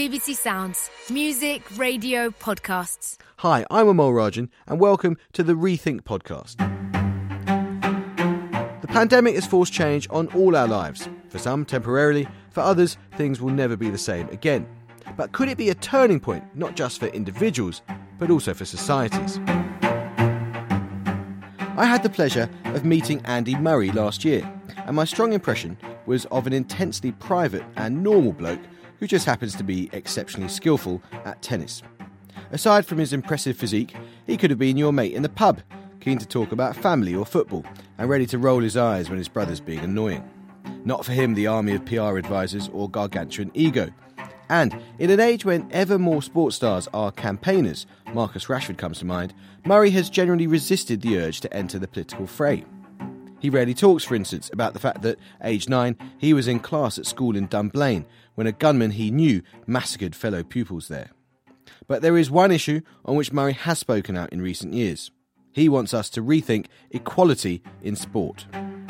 BBC Sounds. Music, radio, podcasts. Hi, I'm Amol Rajan and welcome to the Rethink podcast. The pandemic has forced change on all our lives. For some, temporarily. For others, things will never be the same again. But could it be a turning point, not just for individuals, but also for societies? I had the pleasure of meeting Andy Murray last year, and my strong impression was of an intensely private and normal bloke who just happens to be exceptionally skillful at tennis. Aside from his impressive physique, he could have been your mate in the pub, keen to talk about family or football, and ready to roll his eyes when his brother's being annoying. Not for him the army of PR advisors or gargantuan ego. And in an age when ever more sports stars are campaigners, Marcus Rashford comes to mind, Murray has generally resisted the urge to enter the political fray. He rarely talks, for instance, about the fact that, aged 9, he was in class at school in Dunblane when a gunman he knew massacred fellow pupils there. But there is one issue on which Murray has spoken out in recent years. He wants us to rethink equality in sport.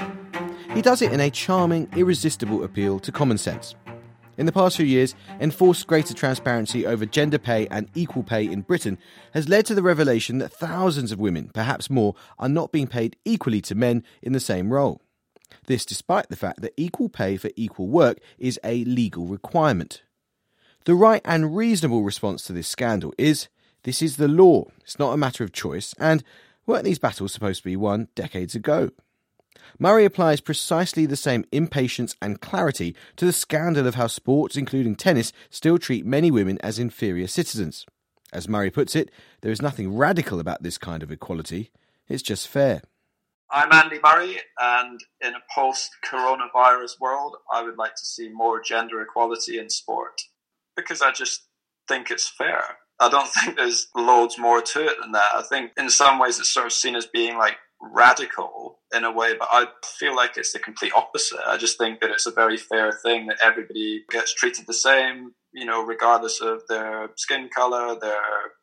He does it in a charming, irresistible appeal to common sense. In the past few years, enforced greater transparency over gender pay and equal pay in Britain has led to the revelation that thousands of women, perhaps more, are not being paid equally to men in the same role. This despite the fact that equal pay for equal work is a legal requirement. The right and reasonable response to this scandal is, this is the law, it's not a matter of choice, and weren't these battles supposed to be won decades ago? Murray applies precisely the same impatience and clarity to the scandal of how sports, including tennis, still treat many women as inferior citizens. As Murray puts it, there is nothing radical about this kind of equality. It's just fair. I'm Andy Murray, and in a post-coronavirus world, I would like to see more gender equality in sport, because I just think it's fair. I don't think there's loads more to it than that. I think in some ways it's sort of seen as being like radical in a way, but I feel like it's the complete opposite. I just think that it's a very fair thing that everybody gets treated the same, you know, regardless of their skin color, their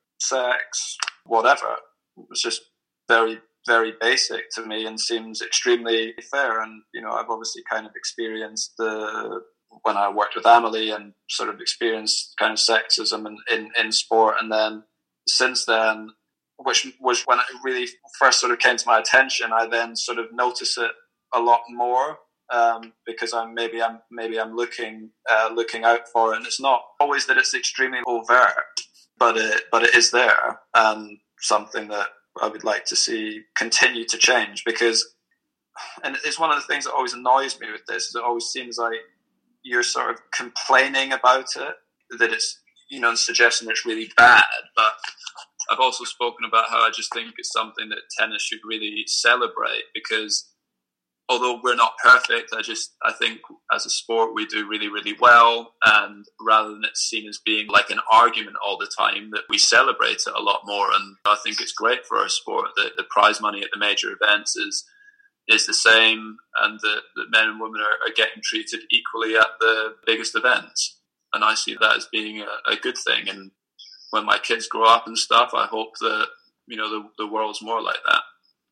sex, whatever. It's just very, very basic to me and seems extremely fair. And, you know, I've obviously kind of experienced when I worked with Amelie and sort of experienced kind of sexism in sport. And then since then, which was when it really first sort of came to my attention, I then sort of notice it a lot more because I'm looking out for it. And it's not always that it's extremely overt, but it is there, and something that I would like to see continue to change, because, and it's one of the things that always annoys me with this, is it always seems like you're sort of complaining about it, that it's, you know, suggesting it's really bad. But I've also spoken about how I just think it's something that tennis should really celebrate, because although we're not perfect, I think as a sport we do really, really well, and rather than it seen as being like an argument all the time, that we celebrate it a lot more. And I think it's great for our sport that the prize money at the major events is the same, and that men and women are getting treated equally at the biggest events. And I see that as being a good thing. And when my kids grow up and stuff, I hope that, you know, the world's more like that.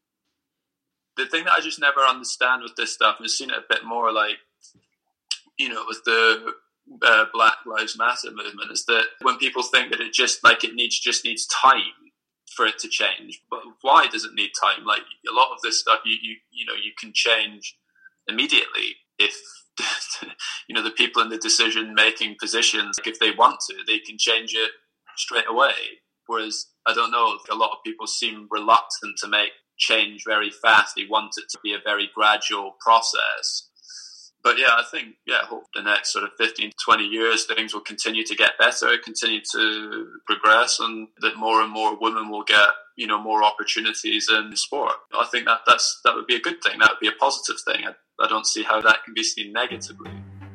The thing that I just never understand with this stuff, and I've seen it a bit more like, you know, with the Black Lives Matter movement, is that when people think that it just needs time for it to change, but why does it need time? Like, a lot of this stuff, you know, you can change immediately if you know, the people in the decision-making positions, if they want to, they can change it straight away. Whereas, I don't know, a lot of people seem reluctant to make change very fast. They want it to be a very gradual process. But yeah, I think, I hope the next sort of 15 to 20 years, things will continue to get better, continue to progress, and that more and more women will get, you know, more opportunities in sport. I think that would be a good thing. That would be a positive thing. I don't see how that can be seen negatively.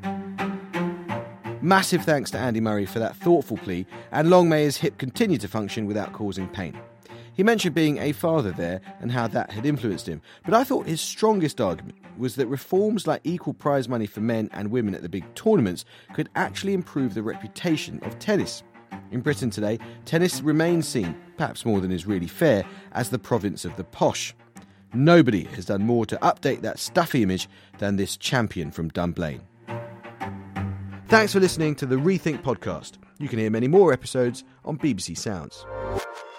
Massive thanks to Andy Murray for that thoughtful plea, and long may his hip continue to function without causing pain. He mentioned being a father there and how that had influenced him, but I thought his strongest argument was that reforms like equal prize money for men and women at the big tournaments could actually improve the reputation of tennis. In Britain today, tennis remains seen, perhaps more than is really fair, as the province of the posh. Nobody has done more to update that stuffy image than this champion from Dunblane. Thanks for listening to the Rethink podcast. You can hear many more episodes on BBC Sounds.